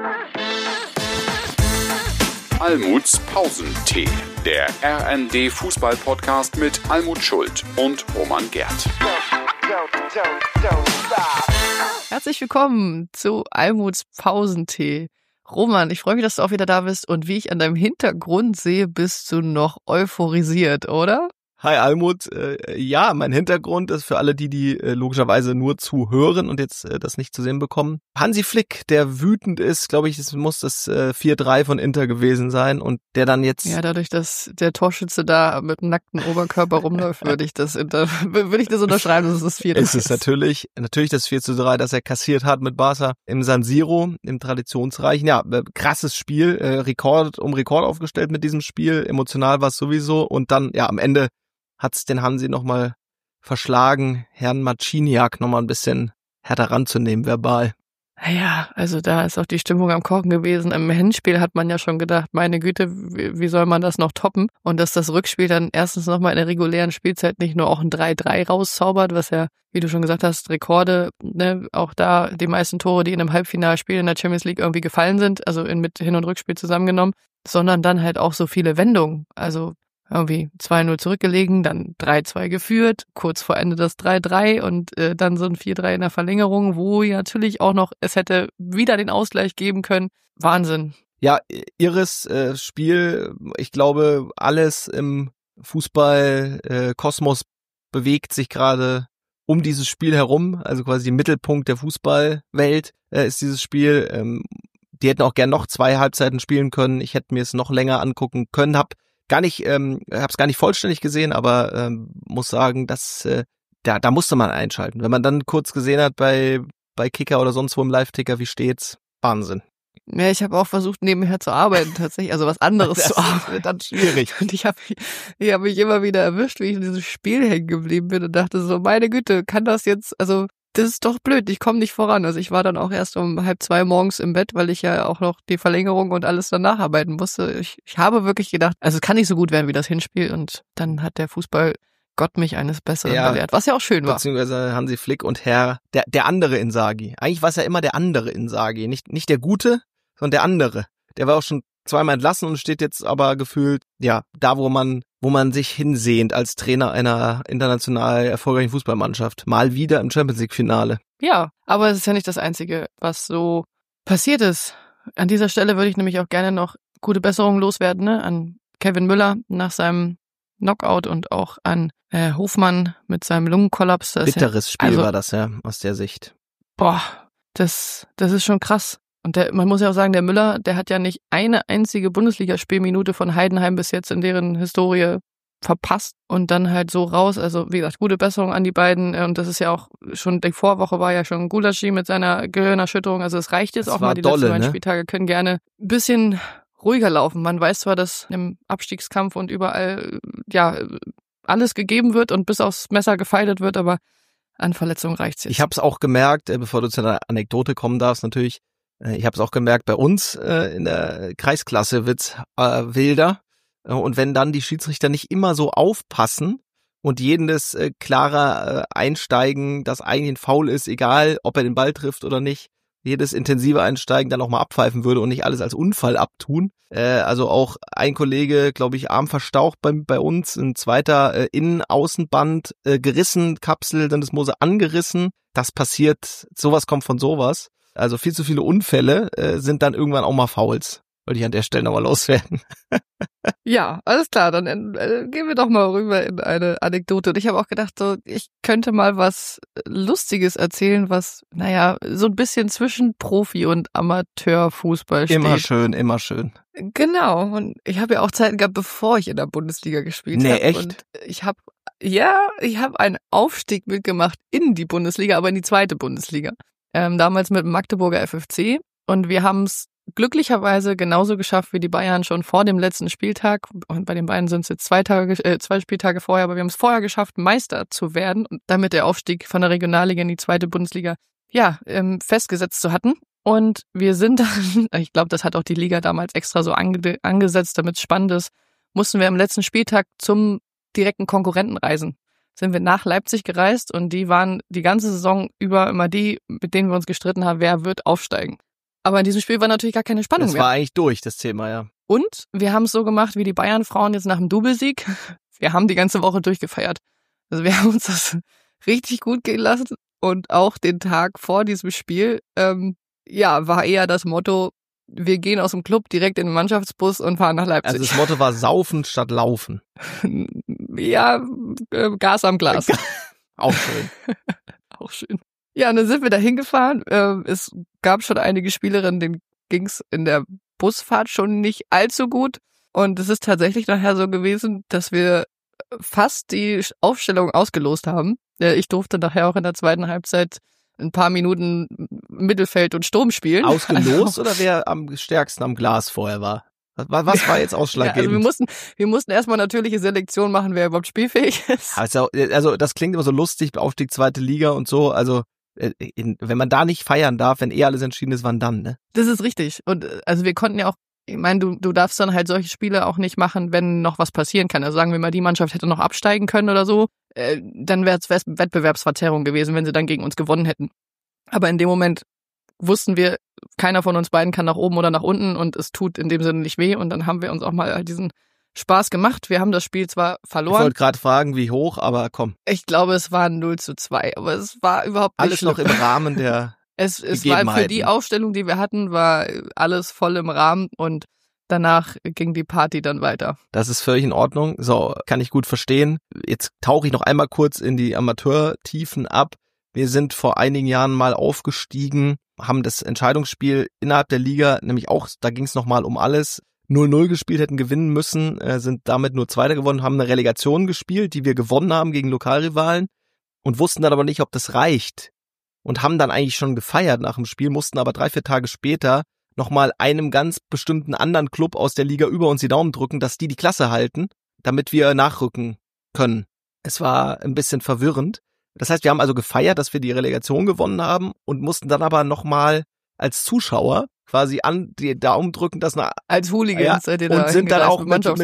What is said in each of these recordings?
Almuts Pausentee, der RND-Fußball-Podcast mit Almut Schuld und Roman Gerth. Herzlich willkommen zu Almuts Pausentee. Roman, ich freue mich, dass du auch wieder da bist und wie ich an deinem Hintergrund sehe, bist du noch euphorisiert, oder? Hi Almut, ja, mein Hintergrund ist für alle die logischerweise nur zuhören und jetzt das nicht zu sehen bekommen. Hansi Flick, der wütend ist, glaube ich, es muss das 4-3 von Inter gewesen sein und der dann jetzt... Ja, dadurch, dass der Torschütze da mit einem nackten Oberkörper rumläuft, würde ich das unterschreiben, dass es das 4-3 ist. Es ist natürlich das 4-3, das er kassiert hat mit Barca im San Siro, im traditionsreichen. Ja, krasses Spiel, Rekord aufgestellt mit diesem Spiel, emotional war es sowieso und dann, ja, am Ende hat's den Hansi nochmal verschlagen, Herrn Marciniak nochmal ein bisschen härter ranzunehmen, verbal. Naja, also da ist auch die Stimmung am Kochen gewesen. Im Hinspiel hat man ja schon gedacht, meine Güte, wie soll man das noch toppen? Und dass das Rückspiel dann erstens nochmal in der regulären Spielzeit nicht nur auch ein 3-3 rauszaubert, was ja, wie du schon gesagt hast, Rekorde, ne, auch da die meisten Tore, die in einem Halbfinalspiel in der Champions League irgendwie gefallen sind, also mit Hin- und Rückspiel zusammengenommen, sondern dann halt auch so viele Wendungen, also irgendwie 2-0 zurückgelegen, dann 3-2 geführt, kurz vor Ende das 3-3 und dann so ein 4-3 in der Verlängerung, wo ja natürlich auch noch, es hätte wieder den Ausgleich geben können. Wahnsinn. Ja, irres Spiel. Ich glaube, alles im Fußball-Kosmos bewegt sich gerade um dieses Spiel herum. Also quasi im Mittelpunkt der Fußballwelt ist dieses Spiel. Die hätten auch gern noch 2 Halbzeiten spielen können. Ich hätte mir es noch länger angucken können, hab's gar nicht vollständig gesehen, aber muss sagen, dass da musste man einschalten. Wenn man dann kurz gesehen hat bei Kicker oder sonst wo im Live-Ticker, wie steht's? Wahnsinn. Ja, ich habe auch versucht, nebenher zu arbeiten tatsächlich, also was anderes zu arbeiten. Das wird dann schwierig. Und ich hab mich immer wieder erwischt, wie ich in diesem Spiel hängen geblieben bin und dachte so, meine Güte, kann das jetzt, also das ist doch blöd, ich komme nicht voran. Also ich war dann auch erst um 1:30 morgens im Bett, weil ich ja auch noch die Verlängerung und alles dann nacharbeiten musste. Ich habe wirklich gedacht, also es kann nicht so gut werden wie das Hinspiel und dann hat der Fußballgott mich eines Besseren belehrt, was ja auch schön war. Beziehungsweise Hansi Flick und der andere Inzaghi. Eigentlich war es ja immer der andere Inzaghi, nicht der Gute, sondern der andere. Der war auch schon 2-mal entlassen und steht jetzt aber gefühlt, ja, da wo man sich hinsehnt als Trainer einer international erfolgreichen Fußballmannschaft. Mal wieder im Champions-League-Finale. Ja, aber es ist ja nicht das Einzige, was so passiert ist. An dieser Stelle würde ich nämlich auch gerne noch gute Besserungen loswerden, ne? An Kevin Müller nach seinem Knockout und auch an Hofmann mit seinem Lungenkollaps. Bitteres Spiel war das, ja, aus der Sicht. Boah, das ist schon krass. Und man muss ja auch sagen, der Müller, der hat ja nicht eine einzige Bundesligaspielminute von Heidenheim bis jetzt in deren Historie verpasst und dann halt so raus. Also wie gesagt, gute Besserung an die beiden. Und das ist ja auch schon, die Vorwoche war ja schon Gulaschi mit seiner Gehirnerschütterung. Also es reicht jetzt das auch mal, die letzten beiden Spieltage können gerne ein bisschen ruhiger laufen. Man weiß zwar, dass im Abstiegskampf und überall ja alles gegeben wird und bis aufs Messer gefeilt wird, aber an Verletzungen reicht's jetzt. Ich habe es auch gemerkt, bevor du zu einer Anekdote kommen darfst, natürlich. Ich habe es auch gemerkt, bei uns in der Kreisklasse wird's wilder. Und wenn dann die Schiedsrichter nicht immer so aufpassen und jedes klarer Einsteigen, das eigentlich ein Foul ist, egal ob er den Ball trifft oder nicht, jedes intensive Einsteigen dann auch mal abpfeifen würde und nicht alles als Unfall abtun. Also auch ein Kollege, glaube ich, Arm verstaucht bei uns, ein zweiter Innen-Außenband gerissen, Kapsel, dann das Mose angerissen. Das passiert, sowas kommt von sowas. Also viel zu viele Unfälle sind dann irgendwann auch mal Fouls. Wollte ich an der Stelle nochmal loswerden. Ja, alles klar, dann gehen wir doch mal rüber in eine Anekdote. Und ich habe auch gedacht, so ich könnte mal was Lustiges erzählen, was, naja, so ein bisschen zwischen Profi- und Amateurfußball steht. Immer schön, immer schön. Genau, und ich habe ja auch Zeiten gehabt, bevor ich in der Bundesliga gespielt habe. Nee, echt? Und ich habe einen Aufstieg mitgemacht in die Bundesliga, aber in die zweite Bundesliga. Damals mit dem Magdeburger FFC. Und wir haben es glücklicherweise genauso geschafft wie die Bayern schon vor dem letzten Spieltag. Und bei den Bayern sind es jetzt 2 Spieltage vorher, aber wir haben es vorher geschafft, Meister zu werden und damit der Aufstieg von der Regionalliga in die zweite Bundesliga festgesetzt zu hatten. Und wir sind dann, ich glaube, das hat auch die Liga damals extra so angesetzt, damit es spannend ist, mussten wir am letzten Spieltag zum direkten Konkurrenten reisen. Sind wir nach Leipzig gereist und die waren die ganze Saison über immer die, mit denen wir uns gestritten haben, wer wird aufsteigen. Aber in diesem Spiel war natürlich gar keine Spannung mehr. Das war eigentlich durch, das Thema, ja. Und wir haben es so gemacht wie die Bayern-Frauen jetzt nach dem Doublesieg. Wir haben die ganze Woche durchgefeiert. Also wir haben uns das richtig gut gehen lassen. Und auch den Tag vor diesem Spiel, war eher das Motto, wir gehen aus dem Club direkt in den Mannschaftsbus und fahren nach Leipzig. Also das Motto war Saufen statt Laufen. Ja, Gas am Glas. Auch schön. Auch schön. Ja, und dann sind wir da hingefahren. Es gab schon einige Spielerinnen, denen ging's in der Busfahrt schon nicht allzu gut. Und es ist tatsächlich nachher so gewesen, dass wir fast die Aufstellung ausgelost haben. Ich durfte nachher auch in der zweiten Halbzeit ein paar Minuten Mittelfeld und Sturm spielen. Ausgelost oder wer am stärksten am Glas vorher war? Was war jetzt ausschlaggebend? Ja, also wir mussten erstmal natürliche Selektion machen, wer überhaupt spielfähig ist. Also das klingt immer so lustig, Aufstieg zweite Liga und so. Also wenn man da nicht feiern darf, wenn alles entschieden ist, wann dann, ne? Das ist richtig. Und also wir konnten ja auch, ich meine, du darfst dann halt solche Spiele auch nicht machen, wenn noch was passieren kann. Also sagen wir mal, die Mannschaft hätte noch absteigen können oder so, dann wäre es Wettbewerbsverzerrung gewesen, wenn sie dann gegen uns gewonnen hätten. Aber in dem Moment wussten wir, keiner von uns beiden kann nach oben oder nach unten und es tut in dem Sinne nicht weh. Und dann haben wir uns auch mal diesen Spaß gemacht. Wir haben das Spiel zwar verloren. Ich wollte gerade fragen, wie hoch, aber komm. Ich glaube, es war 0-2, aber es war überhaupt nicht alles schlimm. Noch im Rahmen der Es war für die Aufstellung, die wir hatten, war alles voll im Rahmen und danach ging die Party dann weiter. Das ist völlig in Ordnung. So, kann ich gut verstehen. Jetzt tauche ich noch einmal kurz in die Amateurtiefen ab. Wir sind vor einigen Jahren mal aufgestiegen, haben das Entscheidungsspiel innerhalb der Liga, nämlich auch, da ging es nochmal um alles, 0-0 gespielt, hätten gewinnen müssen, sind damit nur Zweiter geworden, haben eine Relegation gespielt, die wir gewonnen haben gegen Lokalrivalen und wussten dann aber nicht, ob das reicht. Und haben dann eigentlich schon gefeiert nach dem Spiel, mussten aber 3-4 Tage später nochmal einem ganz bestimmten anderen Club aus der Liga über uns die Daumen drücken, dass die Klasse halten, damit wir nachrücken können. Es war ein bisschen verwirrend. Das heißt, wir haben also gefeiert, dass wir die Relegation gewonnen haben und mussten dann aber nochmal als Zuschauer quasi an die Daumen drücken, dass als Hooligans seid ihr da und sind dann auch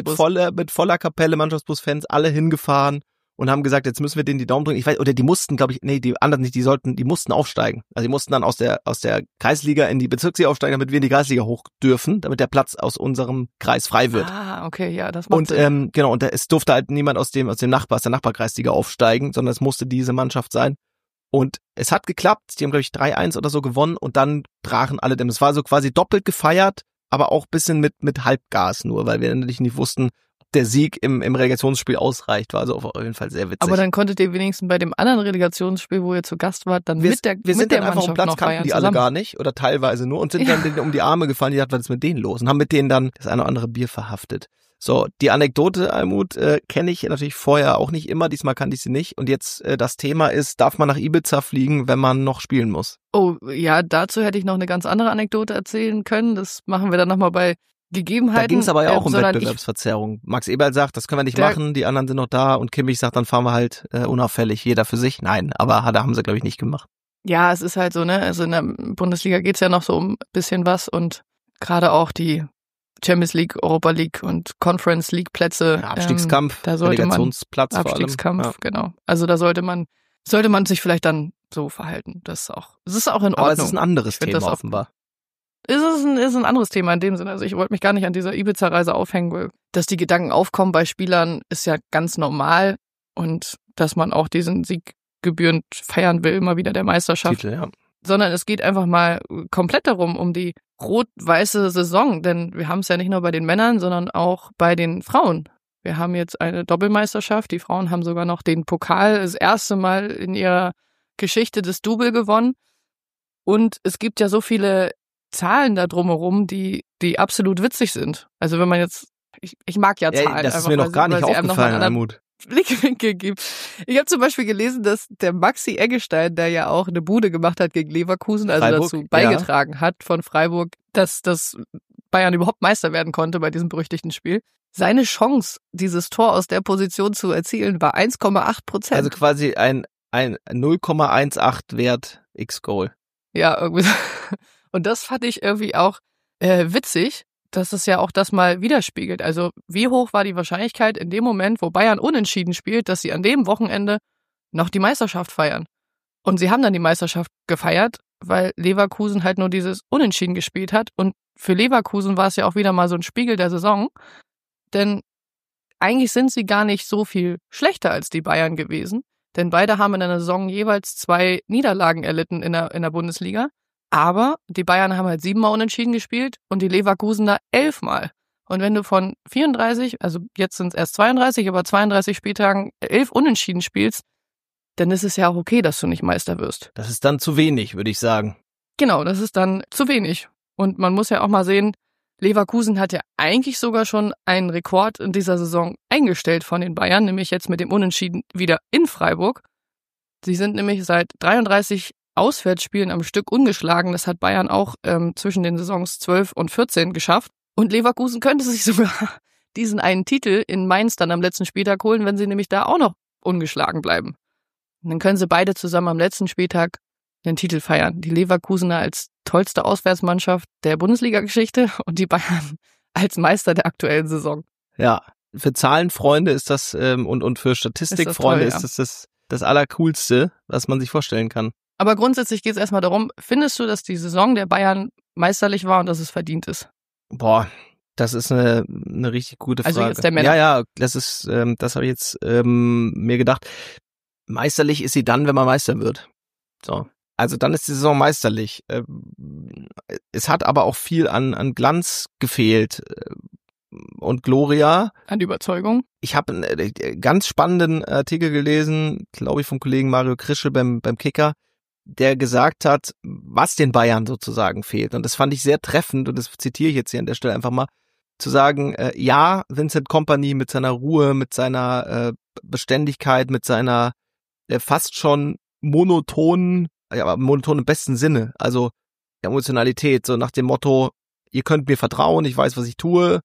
mit voller Kapelle, Mannschaftsbusfans, alle hingefahren und haben gesagt, jetzt müssen wir denen die Daumen drücken. Ich weiß, oder die mussten, glaube ich, nee, die anderen nicht, die mussten aufsteigen. Also die mussten dann aus der Kreisliga in die Bezirksliga aufsteigen, damit wir in die Kreisliga hoch dürfen, damit der Platz aus unserem Kreis frei wird. Ah, okay, ja, das macht Sinn. Genau, und es durfte halt niemand aus der Nachbarkreisliga aufsteigen, sondern es musste diese Mannschaft sein. Und es hat geklappt, die haben, glaube ich, 3-1 oder so gewonnen und dann brachen alle dem. Es war so quasi doppelt gefeiert, aber auch ein bisschen mit Halbgas nur, weil wir natürlich nicht wussten, ob der Sieg im Relegationsspiel ausreicht. War also auf jeden Fall sehr witzig. Aber dann konntet ihr wenigstens bei dem anderen Relegationsspiel, wo ihr zu Gast wart, dann mit der Wir sind dann einfach am Platz, noch kannten die zusammen. alle gar nicht oder teilweise nur und sind dann denen um die Arme gefallen, die dachten, was ist mit denen los? Und haben mit denen dann das eine oder andere Bier verhaftet. So, die Anekdote, Almut, kenne ich natürlich vorher auch nicht immer, diesmal kannte ich sie nicht. Und jetzt das Thema ist, darf man nach Ibiza fliegen, wenn man noch spielen muss? Oh, ja, dazu hätte ich noch eine ganz andere Anekdote erzählen können. Das machen wir dann nochmal bei Gegebenheiten. Da ging es aber ja auch um Wettbewerbsverzerrung. Max Eberl sagt, das können wir nicht machen, die anderen sind noch da. Und Kimmich sagt, dann fahren wir halt unauffällig, jeder für sich. Nein, aber da haben sie, glaube ich, nicht gemacht. Ja, es ist halt so, ne? Also in der Bundesliga geht's ja noch so um ein bisschen was und gerade auch die Champions League, Europa League und Conference League Plätze. Ja, Abstiegskampf, da sollte Relegationsplatz vor allem. Abstiegskampf, genau. Also da sollte man sich vielleicht dann so verhalten. Das ist auch in Ordnung. Aber es ist ein anderes Thema offenbar. Ist ein anderes Thema in dem Sinne. Also ich wollte mich gar nicht an dieser Ibiza-Reise aufhängen, weil dass die Gedanken aufkommen bei Spielern ist ja ganz normal und dass man auch diesen Sieg gebührend feiern will, immer wieder der Meisterschaft. Titel, ja. Sondern es geht einfach mal komplett darum, um die rot-weiße Saison, denn wir haben es ja nicht nur bei den Männern, sondern auch bei den Frauen. Wir haben jetzt eine Doppelmeisterschaft, die Frauen haben sogar noch den Pokal das erste Mal in ihrer Geschichte des Double gewonnen und es gibt ja so viele Zahlen da drumherum, die absolut witzig sind. Also wenn man jetzt, ich mag ja Zahlen. Das ist mir noch gar nicht aufgefallen, Almut. Blickwinkel gibt. Ich habe zum Beispiel gelesen, dass der Maxi Eggestein, der ja auch eine Bude gemacht hat gegen Leverkusen, also Freiburg, dazu beigetragen hat von Freiburg, dass das Bayern überhaupt Meister werden konnte bei diesem berüchtigten Spiel. Seine Chance, dieses Tor aus der Position zu erzielen, war 1,8%. Also quasi ein 0,18 Wert X-Goal. Ja, irgendwie. Und das fand ich irgendwie auch witzig, dass es ja auch das mal widerspiegelt. Also wie hoch war die Wahrscheinlichkeit in dem Moment, wo Bayern unentschieden spielt, dass sie an dem Wochenende noch die Meisterschaft feiern? Und sie haben dann die Meisterschaft gefeiert, weil Leverkusen halt nur dieses Unentschieden gespielt hat. Und für Leverkusen war es ja auch wieder mal so ein Spiegel der Saison. Denn eigentlich sind sie gar nicht so viel schlechter als die Bayern gewesen. Denn beide haben in einer Saison jeweils 2 Niederlagen erlitten in der Bundesliga. Aber die Bayern haben halt 7-mal unentschieden gespielt und die Leverkusener 11-mal. Und wenn du von 34, also jetzt sind es erst 32, aber 32 Spieltagen 11 Unentschieden spielst, dann ist es ja auch okay, dass du nicht Meister wirst. Das ist dann zu wenig, würde ich sagen. Genau, das ist dann zu wenig. Und man muss ja auch mal sehen, Leverkusen hat ja eigentlich sogar schon einen Rekord in dieser Saison eingestellt von den Bayern, nämlich jetzt mit dem Unentschieden wieder in Freiburg. Sie sind nämlich seit 33 Auswärtsspielen am Stück ungeschlagen. Das hat Bayern auch zwischen den Saisons 12 und 14 geschafft. Und Leverkusen könnte sich sogar diesen einen Titel in Mainz dann am letzten Spieltag holen, wenn sie nämlich da auch noch ungeschlagen bleiben. Und dann können sie beide zusammen am letzten Spieltag den Titel feiern. Die Leverkusener als tollste Auswärtsmannschaft der Bundesliga-Geschichte und die Bayern als Meister der aktuellen Saison. Ja, für Zahlenfreunde ist das und für Statistikfreunde ist das das Allercoolste, was man sich vorstellen kann. Aber grundsätzlich geht es erstmal darum, findest du, dass die Saison der Bayern meisterlich war und dass es verdient ist? Boah, das ist eine richtig gute Frage. Also jetzt der Männer. Ja, das ist, das habe ich jetzt mir gedacht. Meisterlich ist sie dann, wenn man Meister wird. So. Also dann ist die Saison meisterlich. Es hat aber auch viel an Glanz gefehlt und Gloria. An Überzeugung. Ich habe einen ganz spannenden Artikel gelesen, glaube ich, vom Kollegen Mario Krischel beim Kicker, der gesagt hat, was den Bayern sozusagen fehlt. Und das fand ich sehr treffend und das zitiere ich jetzt hier an der Stelle einfach mal, zu sagen, ja, Vincent Kompany mit seiner Ruhe, mit seiner Beständigkeit, mit seiner fast schon monotonen, ja, aber monoton im besten Sinne, also Emotionalität, so nach dem Motto, ihr könnt mir vertrauen, ich weiß, was ich tue,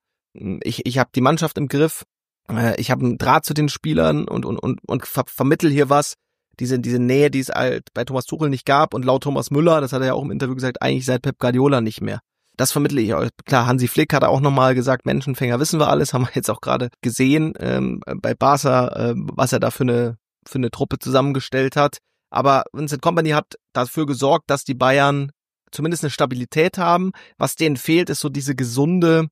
ich habe die Mannschaft im Griff, ich habe einen Draht zu den Spielern und vermittel hier was, diese Nähe, die es halt bei Thomas Tuchel nicht gab und laut Thomas Müller, das hat er ja auch im Interview gesagt, eigentlich seit Pep Guardiola nicht mehr. Das vermittle ich euch. Klar, Hansi Flick hat auch nochmal gesagt, Menschenfänger wissen wir alles, haben wir jetzt auch gerade gesehen bei Barca, was er da für eine Truppe zusammengestellt hat. Aber Vincent Kompany hat dafür gesorgt, dass die Bayern zumindest eine Stabilität haben. Was denen fehlt, ist so diese gesunde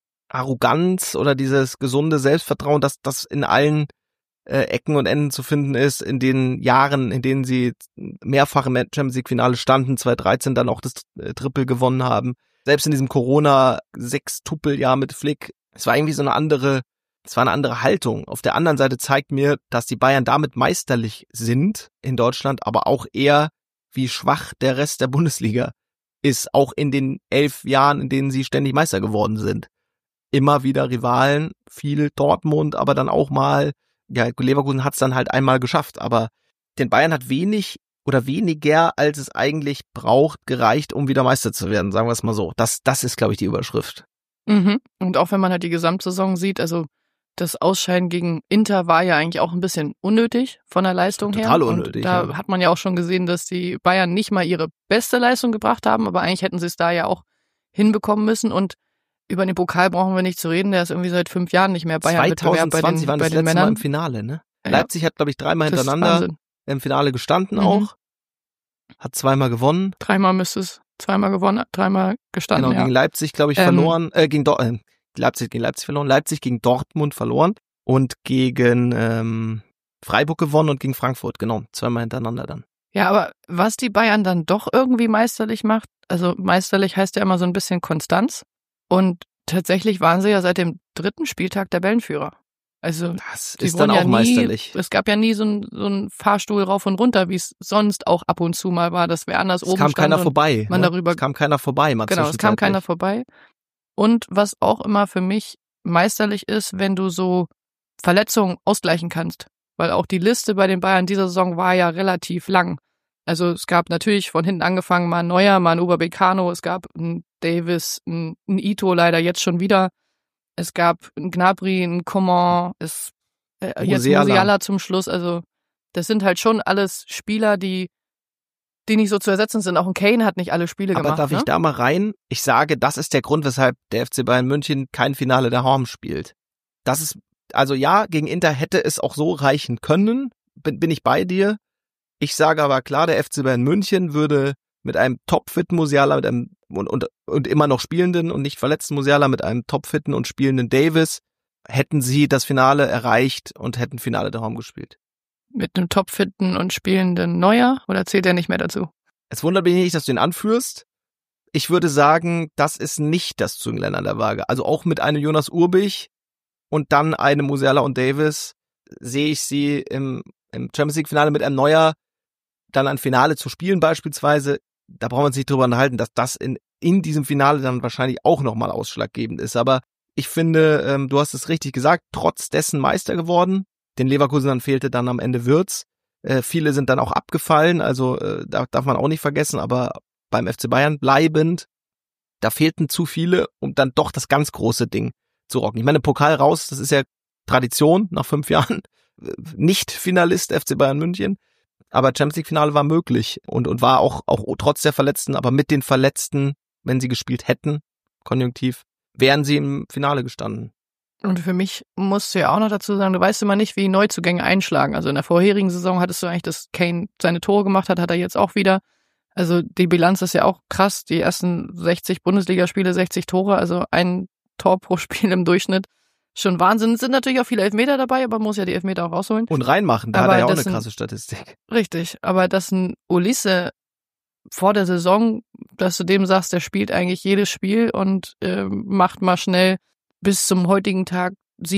Arroganz oder dieses gesunde Selbstvertrauen, dass das in allen Ecken und Enden zu finden ist, in den Jahren, in denen sie mehrfach im Champions League Finale standen, 2013 dann auch das Triple gewonnen haben. Selbst in diesem Corona-Sechstupeljahr mit Flick, es war irgendwie eine andere Haltung. Auf der anderen Seite zeigt mir, dass die Bayern damit meisterlich sind in Deutschland, aber auch eher, wie schwach der Rest der Bundesliga ist, auch in den 11 Jahren, in denen sie ständig Meister geworden sind. Immer wieder Rivalen, viel Dortmund, aber dann auch mal, ja, Leverkusen hat es dann halt einmal geschafft, aber den Bayern hat wenig oder weniger, als es eigentlich braucht, gereicht, um wieder Meister zu werden, sagen wir es mal so. Das ist, glaube ich, die Überschrift. Mhm. Und auch wenn man halt die Gesamtsaison sieht, also das Ausscheiden gegen Inter war ja eigentlich auch ein bisschen unnötig von der Leistung her. Total unnötig. Und da hat man ja auch schon gesehen, dass die Bayern nicht mal ihre beste Leistung gebracht haben, aber eigentlich hätten sie es da ja auch hinbekommen müssen. Und über den Pokal brauchen wir nicht zu reden, der ist irgendwie seit 5 Jahren nicht mehr Bayern-Wettbewerb bei den Männern. 2020 waren das letzte Mal im Finale, ne? Ja. Leipzig hat, glaube ich, 3-mal hintereinander im Finale gestanden auch. Hat 2-mal gewonnen. 3-mal müsste es, 2-mal gewonnen, 3-mal gestanden. Genau, gegen Leipzig, glaube ich, verloren. Leipzig verloren, Leipzig gegen Dortmund verloren und gegen Freiburg gewonnen und gegen Frankfurt, genau, 2-mal hintereinander dann. Ja, aber was die Bayern dann doch irgendwie meisterlich macht, also meisterlich heißt ja immer so ein bisschen Konstanz und tatsächlich waren sie ja seit dem 3. Spieltag Tabellenführer. Also das ist dann auch meisterlich. Es gab ja nie so ein Fahrstuhl rauf und runter, wie es sonst auch ab und zu mal war, dass wer anders oben stand. Es kam keiner vorbei. Es kam keiner vorbei. Genau, es kam keiner vorbei. Und was auch immer für mich meisterlich ist, wenn du so Verletzungen ausgleichen kannst. Weil auch die Liste bei den Bayern dieser Saison war ja relativ lang. Also es gab natürlich von hinten angefangen mal ein Neuer, mal ein Upamecano, es gab einen Davis, einen Ito leider jetzt schon wieder. Es gab einen Gnabry, einen Coman, jetzt Musiala zum Schluss. Also das sind halt schon alles Spieler, die nicht so zu ersetzen sind. Auch ein Kane hat nicht alle Spiele gemacht. Aber darf ich da mal rein? Ich sage, das ist der Grund, weshalb der FC Bayern München kein Finale der Horm spielt. Das ist, also ja, gegen Inter hätte es auch so reichen können. Bin ich bei dir. Ich sage aber klar, der FC Bayern München würde mit einem topfitten Musiala, mit einem und immer noch spielenden und nicht verletzten Musiala, mit einem topfitten und spielenden Davis, hätten sie das Finale erreicht und hätten Finale daheim gespielt. Mit einem topfitten und spielenden Neuer, oder zählt er nicht mehr dazu? Es wundert mich nicht, dass du ihn anführst. Ich würde sagen, das ist nicht das Zünglein an der Waage. Also auch mit einem Jonas Urbich und dann einem Musiala und Davis sehe ich sie im Champions League Finale mit einem Neuer dann ein Finale zu spielen beispielsweise. Da brauchen wir uns nicht drüber unterhalten, dass das in diesem Finale dann wahrscheinlich auch nochmal ausschlaggebend ist. Aber ich finde, du hast es richtig gesagt, trotz dessen Meister geworden. Den Leverkusenern fehlte dann am Ende Wirtz. Viele sind dann auch abgefallen, also da darf man auch nicht vergessen, aber beim FC Bayern bleibend, da fehlten zu viele, um dann doch das ganz große Ding zu rocken. Ich meine, Pokal raus, das ist ja Tradition nach 5 Jahren. Nicht Finalist FC Bayern München, aber Champions League Finale war möglich und war auch trotz der Verletzten, aber mit den Verletzten, wenn sie gespielt hätten, konjunktiv, wären sie im Finale gestanden. Und für mich musst du ja auch noch dazu sagen, du weißt immer nicht, wie Neuzugänge einschlagen. Also in der vorherigen Saison hattest du eigentlich, dass Kane seine Tore gemacht hat er jetzt auch wieder. Also die Bilanz ist ja auch krass. Die ersten 60 Bundesligaspiele, 60 Tore, also ein Tor pro Spiel im Durchschnitt. Schon Wahnsinn. Es sind natürlich auch viele Elfmeter dabei, aber man muss ja die Elfmeter auch rausholen. Und reinmachen, da aber hat er ja auch eine krasse Statistik. Richtig, aber dass ein Ulisse vor der Saison, dass du dem sagst, der spielt eigentlich jedes Spiel und macht mal schnell bis zum heutigen Tag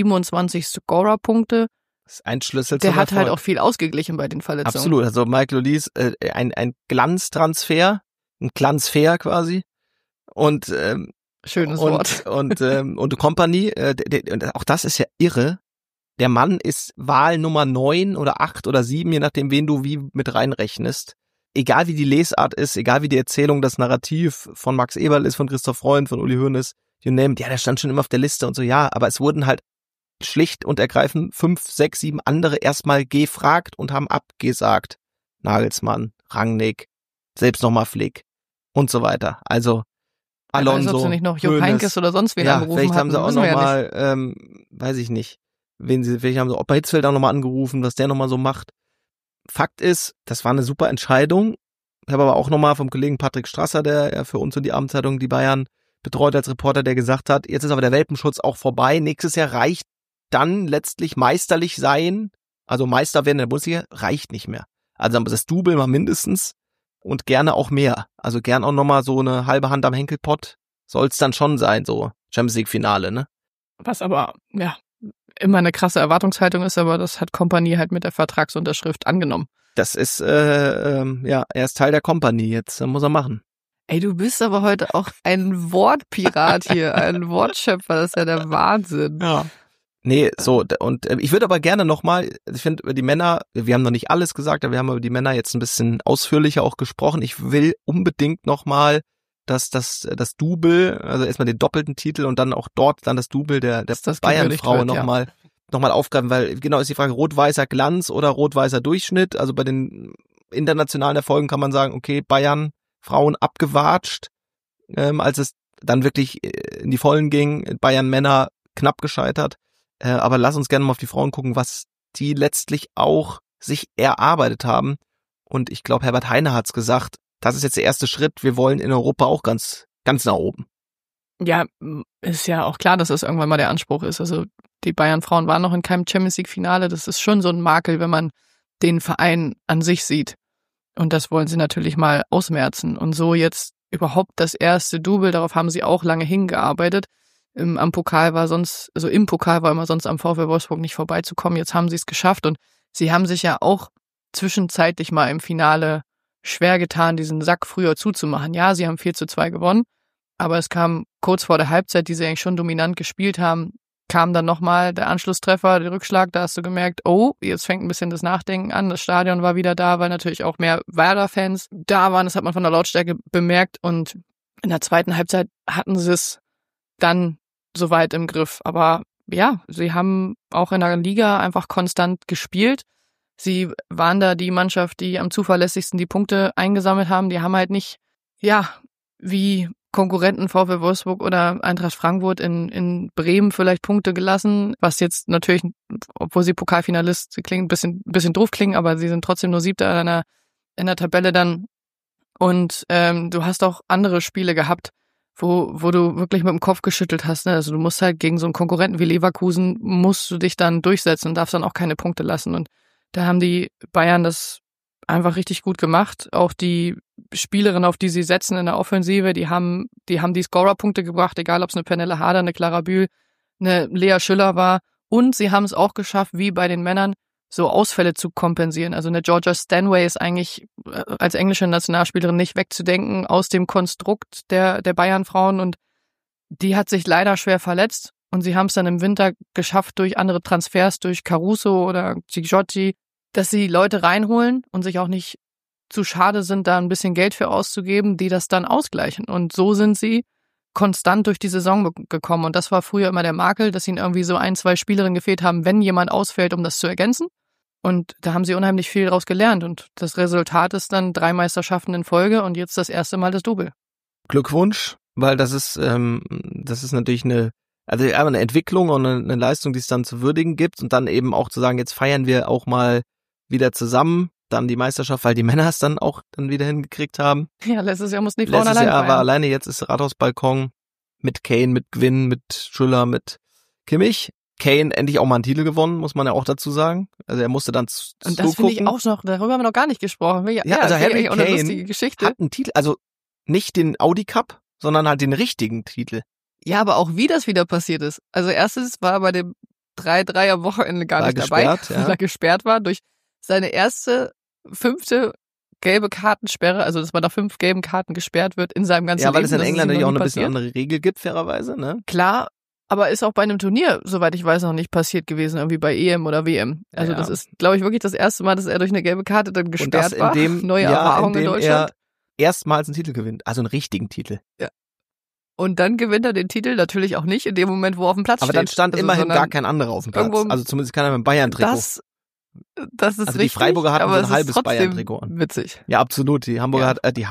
27 Scorer-Punkte. Das ist ein Schlüssel Der zum hat Erfolg. halt auch viel ausgeglichen bei den Verletzungen. Absolut, also Michael Olise, ein Glanztransfer, ein Glanzfair quasi und schönes Wort. Und Company, und auch das ist ja irre. Der Mann ist Wahl Nummer 9 oder 8 oder 7, je nachdem, wen du wie mit reinrechnest. Egal wie die Lesart ist, egal wie die Erzählung, das Narrativ von Max Eberl ist, von Christoph Freund, von Uli Hoeneß, you name it. Ja, der stand schon immer auf der Liste und so, ja, aber es wurden halt schlicht und ergreifend 5, 6, 7 andere erstmal gefragt und haben abgesagt. Nagelsmann, Rangnick, selbst nochmal Flick und so weiter. Also Alonso, weiß, ob sie nicht noch Jupp Heynckes oder sonst wen angerufen vielleicht haben sie auch nochmal, weiß ich nicht, vielleicht haben sie Opa Hitzfeld auch nochmal angerufen, was der nochmal so macht. Fakt ist, das war eine super Entscheidung. Ich habe aber auch nochmal vom Kollegen Patrick Strasser, der ja für uns und die Abendzeitung die Bayern betreut als Reporter, der gesagt hat, jetzt ist aber der Welpenschutz auch vorbei. Nächstes Jahr reicht dann letztlich meisterlich sein, also Meister werden in der Bundesliga, reicht nicht mehr. Also das Double mal mindestens und gerne auch mehr. Also gern auch nochmal so eine halbe Hand am Henkelpott soll es dann schon sein, so Champions League Finale, ne? Was aber, ja, immer eine krasse Erwartungshaltung ist, aber das hat Kompanie halt mit der Vertragsunterschrift angenommen. Das ist, er ist Teil der Company, jetzt muss er machen. Ey, du bist aber heute auch ein Wortpirat hier, ein Wortschöpfer, das ist ja der Wahnsinn. Ja. Nee, so, und ich würde aber gerne nochmal, ich finde über die Männer, wir haben noch nicht alles gesagt, aber wir haben über die Männer jetzt ein bisschen ausführlicher auch gesprochen. Ich will unbedingt nochmal das Double, also erstmal den doppelten Titel und dann auch dort dann das Double der Bayern-Frau nochmal aufgreifen, weil genau ist die Frage, rot-weißer Glanz oder rot-weißer Durchschnitt. Also bei den internationalen Erfolgen kann man sagen, okay, Bayern Frauen abgewatscht, als es dann wirklich in die Vollen ging, Bayern Männer knapp gescheitert. Aber lass uns gerne mal auf die Frauen gucken, was die letztlich auch sich erarbeitet haben. Und ich glaube, Herbert Heine hat's gesagt, das ist jetzt der erste Schritt. Wir wollen in Europa auch ganz, ganz nach oben. Ja, ist ja auch klar, dass das irgendwann mal der Anspruch ist. Also die Bayern-Frauen waren noch in keinem Champions-League-Finale. Das ist schon so ein Makel, wenn man den Verein an sich sieht. Und das wollen sie natürlich mal ausmerzen. Und so jetzt überhaupt das erste Double, darauf haben sie auch lange hingearbeitet. Im Pokal war immer sonst am VfL Wolfsburg nicht vorbeizukommen. Jetzt haben sie es geschafft und sie haben sich ja auch zwischenzeitlich mal im Finale schwer getan, diesen Sack früher zuzumachen. Ja, sie haben 4:2 gewonnen, aber es kam kurz vor der Halbzeit, die sie eigentlich schon dominant gespielt haben, kam dann nochmal der Anschlusstreffer, der Rückschlag, da hast du gemerkt, oh, jetzt fängt ein bisschen das Nachdenken an, das Stadion war wieder da, weil natürlich auch mehr Werder-Fans da waren, das hat man von der Lautstärke bemerkt und in der zweiten Halbzeit hatten sie es dann soweit im Griff. Aber ja, sie haben auch in der Liga einfach konstant gespielt. Sie waren da die Mannschaft, die am zuverlässigsten die Punkte eingesammelt haben. Die haben halt nicht, ja, wie Konkurrenten VfL Wolfsburg oder Eintracht Frankfurt in Bremen vielleicht Punkte gelassen, was jetzt natürlich, obwohl sie Pokalfinalist, sie klingen ein bisschen doof klingen, aber sie sind trotzdem nur Siebter in der Tabelle dann. Und du hast auch andere Spiele gehabt, wo du wirklich mit dem Kopf geschüttelt hast. Ne? Also du musst halt gegen so einen Konkurrenten wie Leverkusen, musst du dich dann durchsetzen und darfst dann auch keine Punkte lassen. Und da haben die Bayern das einfach richtig gut gemacht. Auch die Spielerin, auf die sie setzen in der Offensive, die haben die Scorerpunkte gebracht, egal ob es eine Pernille Harder, eine Clara Bühl, eine Lea Schüller war. Und sie haben es auch geschafft, wie bei den Männern, so Ausfälle zu kompensieren. Also eine Georgia Stanway ist eigentlich als englische Nationalspielerin nicht wegzudenken aus dem Konstrukt der Bayern-Frauen und die hat sich leider schwer verletzt und sie haben es dann im Winter geschafft durch andere Transfers, durch Caruso oder Gigliotti, dass sie Leute reinholen und sich auch nicht zu schade sind, da ein bisschen Geld für auszugeben, die das dann ausgleichen. Und so sind sie konstant durch die Saison gekommen. Und das war früher immer der Makel, dass ihnen irgendwie so 1-2 Spielerinnen gefehlt haben, wenn jemand ausfällt, um das zu ergänzen. Und da haben sie unheimlich viel daraus gelernt. Und das Resultat ist dann 3 Meisterschaften in Folge und jetzt das erste Mal das Double. Glückwunsch, weil das ist natürlich eine Entwicklung und eine Leistung, die es dann zu würdigen gibt und dann eben auch zu sagen, jetzt feiern wir auch mal wieder zusammen, dann die Meisterschaft, weil die Männer es dann auch dann wieder hingekriegt haben. Ja, letztes Jahr mussten die Frauen alleine alleine feiern. Letztes Jahr war feiern. alleine, jetzt ist Rathausbalkon mit Kane, mit Gwynn, mit Schüller, mit Kimmich. Kane endlich auch mal einen Titel gewonnen, muss man ja auch dazu sagen. Also er musste dann zugucken. Und das finde ich auch noch, darüber haben wir noch gar nicht gesprochen. Ja, also Harry auch eine Kane lustige Geschichte. hat einen Titel, also nicht den Audi Cup, sondern halt den richtigen Titel. Ja, aber auch wie das wieder passiert ist. Also erstens war er bei dem 3-3 am Wochenende gar nicht dabei, weil er gesperrt war durch seine erste 5. gelbe Kartensperre, also dass man nach 5 gelben Karten gesperrt wird in seinem ganzen Leben. Ja, weil es in England natürlich auch eine passiert. bisschen andere Regel gibt, fairerweise, ne? Klar, aber ist auch bei einem Turnier, soweit ich weiß, noch nicht passiert gewesen, irgendwie bei EM oder WM. Also das ist, glaube ich, wirklich das erste Mal, dass er durch eine gelbe Karte dann gesperrt war. Neue Erfahrung in Deutschland. Er erstmals einen Titel gewinnt, also einen richtigen Titel. Ja. Und dann gewinnt er den Titel natürlich auch nicht in dem Moment, wo er auf dem Platz steht. Aber dann stand immerhin gar kein anderer auf dem Platz. Also zumindest keiner mit dem Bayern-Trikot. Das ist also richtig, die Freiburger hatten so ein halbes trotzdem Bayern-Trikot an. Witzig. Ja, absolut. Die Freiburger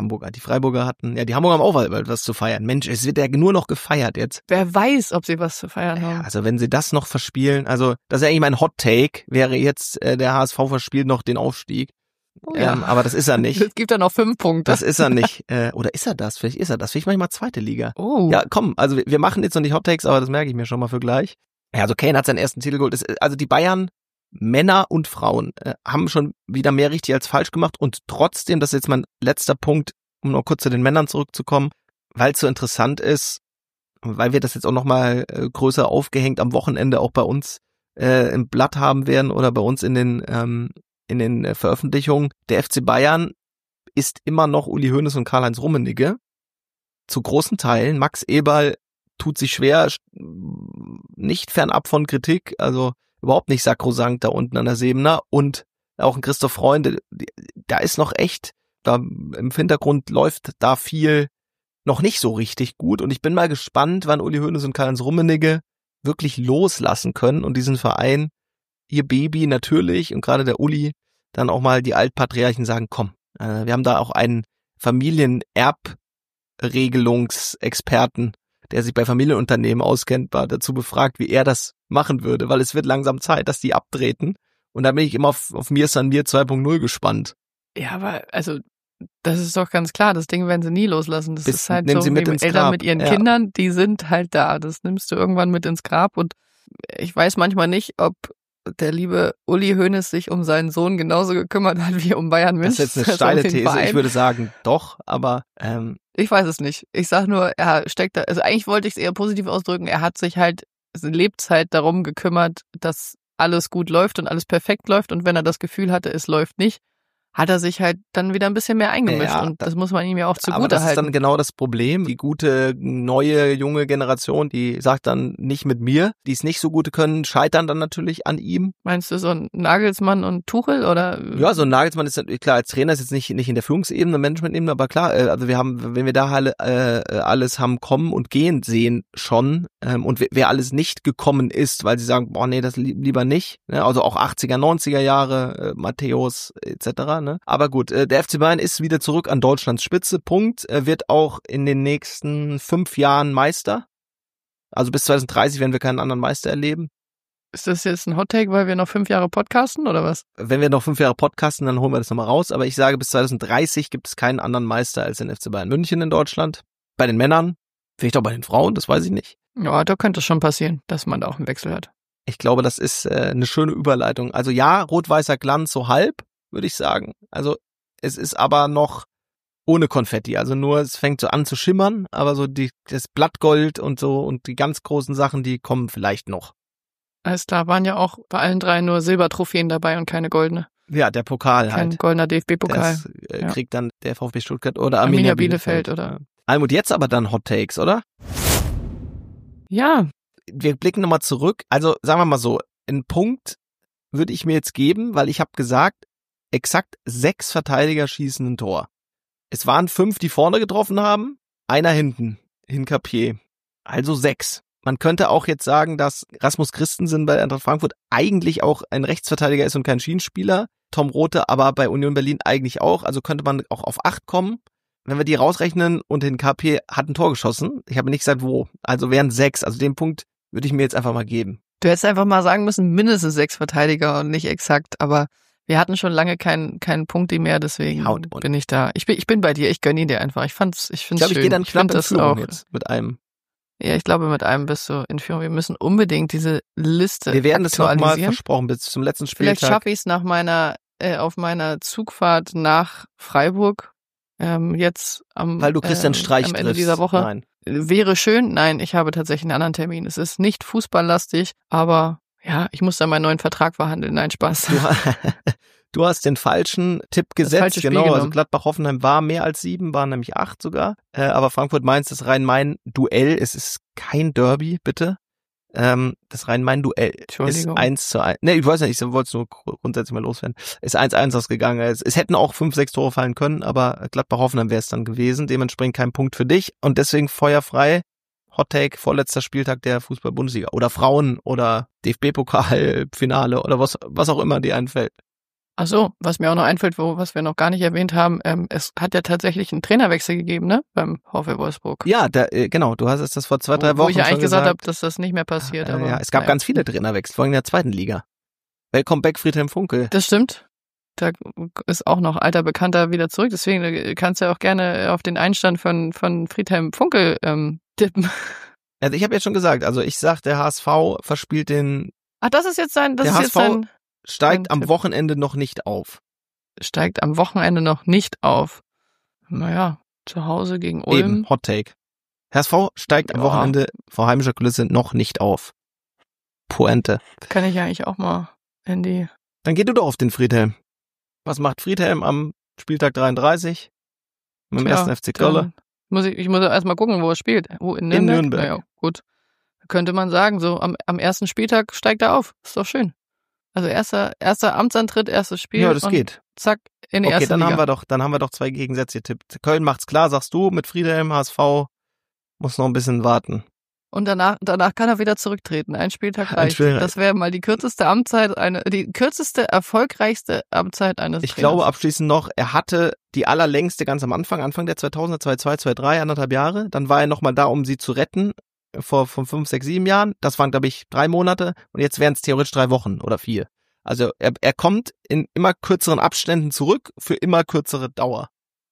hatten, die Hamburger haben auch was zu feiern. Mensch, es wird ja nur noch gefeiert jetzt. Wer weiß, ob sie was zu feiern haben. Also wenn sie das noch verspielen, also das ist ja eigentlich mein Hot Take, wäre jetzt der HSV verspielt noch den Aufstieg. Oh ja. Aber das ist er nicht. Es gibt ja noch 5 Punkte. Das ist er nicht. Oder ist er das? Vielleicht ist er das. Vielleicht manchmal 2. Liga. Oh. Ja, komm, also wir machen jetzt noch nicht Hot Takes, aber das merke ich mir schon mal für gleich. Ja, also Kane hat seinen ersten Titel geholt. Also die Bayern, Männer und Frauen, haben schon wieder mehr richtig als falsch gemacht und trotzdem, das ist jetzt mein letzter Punkt, um noch kurz zu den Männern zurückzukommen, weil es so interessant ist, weil wir das jetzt auch nochmal größer aufgehängt am Wochenende auch bei uns im Blatt haben werden oder bei uns in den Veröffentlichungen. Der FC Bayern ist immer noch Uli Hoeneß und Karl-Heinz Rummenigge. Zu großen Teilen. Max Eberl tut sich schwer, nicht fernab von Kritik, also überhaupt nicht sakrosankt da unten an der Sebener. Und auch ein Christoph Freund, da ist noch echt, da im Hintergrund läuft da viel noch nicht so richtig gut. Und ich bin mal gespannt, wann Uli Hoeneß und Karl-Heinz Rummenigge wirklich loslassen können und diesen Verein, ihr Baby natürlich und gerade der Uli, dann auch mal die Altpatriarchen sagen, komm, wir haben da auch einen Familienerbregelungsexperten, der sich bei Familienunternehmen auskennt, war dazu befragt, wie er das machen würde, weil es wird langsam Zeit, dass die abtreten. Und da bin ich immer auf Mir San Mir 2.0 gespannt. Ja, aber also das ist doch ganz klar, das Ding werden sie nie loslassen. Das ist halt so sie mit wie ins Eltern Grab. mit ihren Kindern, die sind halt da. Das nimmst du irgendwann mit ins Grab und ich weiß manchmal nicht, ob der liebe Uli Hoeneß sich um seinen Sohn genauso gekümmert hat wie um Bayern München. Das ist jetzt eine steile These. Ich würde sagen, doch, aber ich weiß es nicht. Ich sag nur, er steckt da, also eigentlich wollte ich es eher positiv ausdrücken, er hat sich halt Lebzeit darum gekümmert, dass alles gut läuft und alles perfekt läuft und wenn er das Gefühl hatte, es läuft nicht, hat er sich halt dann wieder ein bisschen mehr eingemischt und das muss man ihm ja auch zugute halten. Aber das ist dann genau das Problem. Die gute, neue, junge Generation, die sagt dann nicht mit mir, die es nicht so gut können, scheitern dann natürlich an ihm. Meinst du so ein Nagelsmann und Tuchel oder? Ja, so ein Nagelsmann ist klar, als Trainer ist jetzt nicht in der Führungsebene, Managementebene, aber klar, also wir haben, wenn wir da alles haben kommen und gehen sehen schon und wer alles nicht gekommen ist, weil sie sagen, boah nee, das lieber nicht, ne? Also auch 80er, 90er Jahre, Matthäus etc., ne? Aber gut, der FC Bayern ist wieder zurück an Deutschlands Spitze, Punkt. Er wird auch in den nächsten 5 Jahren Meister. Also bis 2030 werden wir keinen anderen Meister erleben. Ist das jetzt ein Hot-Take, weil wir noch 5 Jahre podcasten oder was? Wenn wir noch 5 Jahre podcasten, dann holen wir das nochmal raus. Aber ich sage, bis 2030 gibt es keinen anderen Meister als den FC Bayern München in Deutschland. Bei den Männern, vielleicht auch bei den Frauen, das weiß ich nicht. Ja, da könnte es schon passieren, dass man da auch einen Wechsel hat. Ich glaube, das ist eine schöne Überleitung. Also ja, rot-weißer Glanz so halb, würde ich sagen. Also es ist aber noch ohne Konfetti. Also nur, es fängt so an zu schimmern, aber so das Blattgold und so und die ganz großen Sachen, die kommen vielleicht noch. Alles klar, waren ja auch bei allen 3 nur Silbertrophäen dabei und keine goldene. Ja, der Pokal Kein halt. goldener DFB-Pokal. Das kriegt dann der VfB Stuttgart oder Arminia Bielefeld oder. Almut, jetzt aber dann Hot Takes, oder? Ja. Wir blicken nochmal zurück. Also sagen wir mal so, einen Punkt würde ich mir jetzt geben, weil ich habe gesagt, exakt 6 Verteidiger schießen ein Tor. Es waren 5, die vorne getroffen haben, einer hinten, Hincapié. Also 6. Man könnte auch jetzt sagen, dass Rasmus Christensen bei Eintracht Frankfurt eigentlich auch ein Rechtsverteidiger ist und kein Schienenspieler. Tom Rothe aber bei Union Berlin eigentlich auch. Also könnte man auch auf 8 kommen. Wenn wir die rausrechnen und Hincapié hat ein Tor geschossen, ich habe nicht gesagt wo, also wären 6. Also den Punkt würde ich mir jetzt einfach mal geben. Du hättest einfach mal sagen müssen, mindestens 6 Verteidiger und nicht exakt, aber wir hatten schon lange keinen Punkti mehr, deswegen bin ich da. Ich bin bei dir, ich gönne ihn dir einfach. Ich finde es schön. Ich glaube, ich gehe dann knapp in Führung jetzt mit einem. Ja, ich glaube, mit einem bist du in Führung. Wir müssen unbedingt diese Liste Wir werden das nochmal versprochen bis zum letzten Spieltag. Vielleicht schaffe ich es auf meiner Zugfahrt nach Freiburg jetzt weil du Christian Streich am Ende dieser Woche. Nein. Wäre schön. Nein, ich habe tatsächlich einen anderen Termin. Es ist nicht fußballlastig, aber ja, ich muss da meinen neuen Vertrag verhandeln. Nein, Spaß. Du hast den falschen Tipp gesetzt, genau. Also Gladbach-Hoffenheim war mehr als 7, waren nämlich 8 sogar. Aber Frankfurt-Mainz, das Rhein-Main-Duell, es ist kein Derby, bitte. Das Rhein-Main-Duell ist 1:1. Ne, ich weiß nicht, ich wollte es nur grundsätzlich mal loswerden. Ist 1:1 ausgegangen. Es hätten auch 5, 6 Tore fallen können, aber Gladbach-Hoffenheim wäre es dann gewesen. Dementsprechend kein Punkt für dich. Und deswegen feuerfrei. Hot Take, vorletzter Spieltag der Fußball-Bundesliga. Oder Frauen oder DFB-Pokal-Finale oder was auch immer dir einfällt. Ach so, was mir auch noch einfällt, was wir noch gar nicht erwähnt haben, es hat ja tatsächlich einen Trainerwechsel gegeben, ne, beim VfL Wolfsburg. Ja, genau, du hast es das vor 2, 3 Wochen wo ich ja schon eigentlich gesagt habe, dass das nicht mehr passiert. Aber ja, es gab ganz viele Trainerwechsel, vor allem in der 2. Liga. Welcome back, Friedhelm Funkel. Das stimmt. Da ist auch noch alter Bekannter wieder zurück, deswegen kannst du ja auch gerne auf den Einstand von Friedhelm Funkel tippen. Also ich habe jetzt schon gesagt, also ich sag, der HSV verspielt den... Ach, das ist jetzt sein... Der HSV steigt am Wochenende noch nicht auf. Steigt am Wochenende noch nicht auf. Naja, zu Hause gegen Ulm. Eben, Hot Take. HSV steigt am Wochenende vor heimischer Kulisse noch nicht auf. Pointe. Kann ich ja eigentlich auch mal in die... Dann geh du doch auf den Friedhelm. Was macht Friedhelm am Spieltag 33? Mit dem 1. FC Köln? Ich muss erst mal gucken, wo er spielt. Wo, in Nürnberg? In Nürnberg. Ja, gut. Da könnte man sagen, so am ersten Spieltag steigt er auf. Ist doch schön. Also erster Amtsantritt, erstes Spiel. Ja, das geht. Zack, in die erste Liga. Okay, dann haben wir doch 2 Gegensätze getippt. Köln macht's klar, sagst du, mit Friedhelm, HSV muss noch ein bisschen warten. Und danach kann er wieder zurücktreten. Ein Spieltag reicht. Das wäre mal die kürzeste Amtszeit, die kürzeste, erfolgreichste Amtszeit eines Trainers. Ich glaube abschließend noch, er hatte die allerlängste ganz am Anfang der 2000er, 2002, 2003, 1,5 Jahre. Dann war er nochmal da, um sie zu retten, von 5, 6, 7 Jahren. Das waren, glaube ich, 3 Monate. Und jetzt wären es theoretisch 3 Wochen oder 4. Also er kommt in immer kürzeren Abständen zurück für immer kürzere Dauer.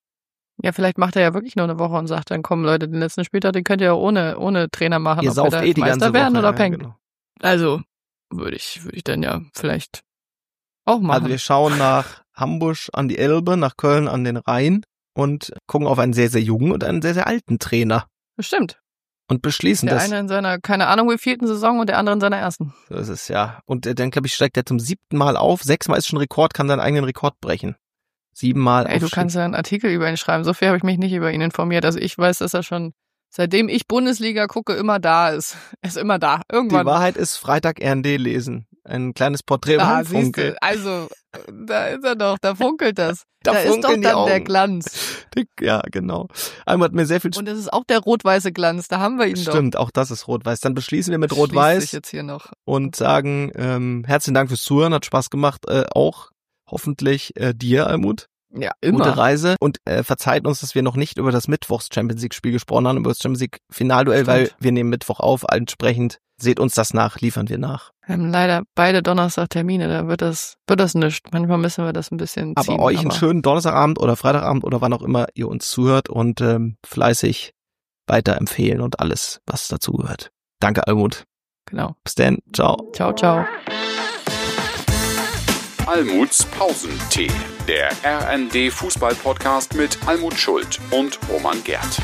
Ja, vielleicht macht er ja wirklich nur eine Woche und sagt dann, komm Leute, den letzten Spieltag, den könnt ihr ja ohne Trainer machen. Ihr sauft die ganze werden Woche, oder pengt. Genau. Also würde ich dann ja vielleicht auch machen. Also wir schauen nach Hamburg an die Elbe, nach Köln an den Rhein und gucken auf einen sehr, sehr jungen und einen sehr, sehr alten Trainer. Bestimmt. Und beschließen der das. Der eine in seiner, keine Ahnung, wievielten Saison und der andere in seiner ersten. So ist es, ja. Und dann, glaube ich, steigt er zum 7. Mal auf. 6 Mal ist schon Rekord, kann seinen eigenen Rekord brechen. 7 Mal Ey, du kannst ja einen Artikel über ihn schreiben. So viel habe ich mich nicht über ihn informiert. Also ich weiß, dass er schon, seitdem ich Bundesliga gucke, immer da ist. Er ist immer da. Irgendwann. Die Wahrheit ist Freitag RND lesen. Ein kleines Porträt von Funkel. Also, da ist er doch, da funkelt das. Da ist doch dann der Glanz. Ja, genau. Einmal hat mir sehr viel... Und es ist auch der rot-weiße Glanz, da haben wir ihn doch. Stimmt, auch das ist rot-weiß. Dann beschließen wir mit rot-weiß jetzt hier noch. Und sagen, herzlichen Dank fürs Zuhören, hat Spaß gemacht. Auch hoffentlich dir, Almut. Ja, immer. Gute Reise und verzeiht uns, dass wir noch nicht über das Mittwochs-Champions-League-Spiel gesprochen haben, über das Champions-League-Finalduell, weil wir nehmen Mittwoch auf, entsprechend seht uns das nach, liefern wir nach. Wir haben leider beide Donnerstag-Termine, da wird das nichts. Manchmal müssen wir das ein bisschen ziehen. Aber euch einen schönen Donnerstagabend oder Freitagabend oder wann auch immer ihr uns zuhört und fleißig weiterempfehlen und alles, was dazu gehört. Danke, Almut. Genau. Bis dann. Ciao. Ciao, ciao. Almuts Pausentee, der R&D Fußball-Podcast mit Almut Schuld und Roman Gerd.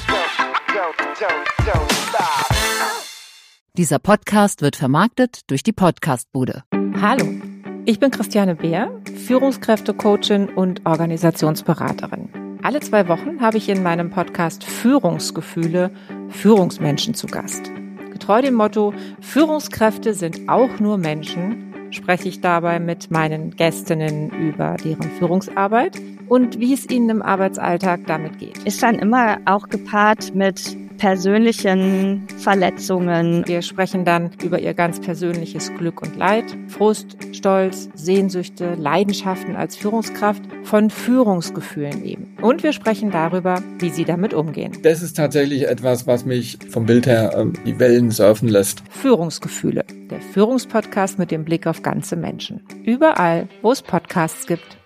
Dieser Podcast wird vermarktet durch die Podcastbude. Hallo, ich bin Christiane Beer, Führungskräftecoachin und Organisationsberaterin. Alle 2 Wochen habe ich in meinem Podcast Führungsgefühle Führungsmenschen zu Gast. Getreu dem Motto, Führungskräfte sind auch nur Menschen, spreche ich dabei mit meinen Gästinnen über deren Führungsarbeit und wie es ihnen im Arbeitsalltag damit geht. Ist dann immer auch gepaart mit persönlichen Verletzungen. Wir sprechen dann über ihr ganz persönliches Glück und Leid, Frust, Stolz, Sehnsüchte, Leidenschaften als Führungskraft, von Führungsgefühlen eben. Und wir sprechen darüber, wie sie damit umgehen. Das ist tatsächlich etwas, was mich vom Bild her die Wellen surfen lässt. Führungsgefühle, der Führungspodcast mit dem Blick auf ganze Menschen. Überall, wo es Podcasts gibt.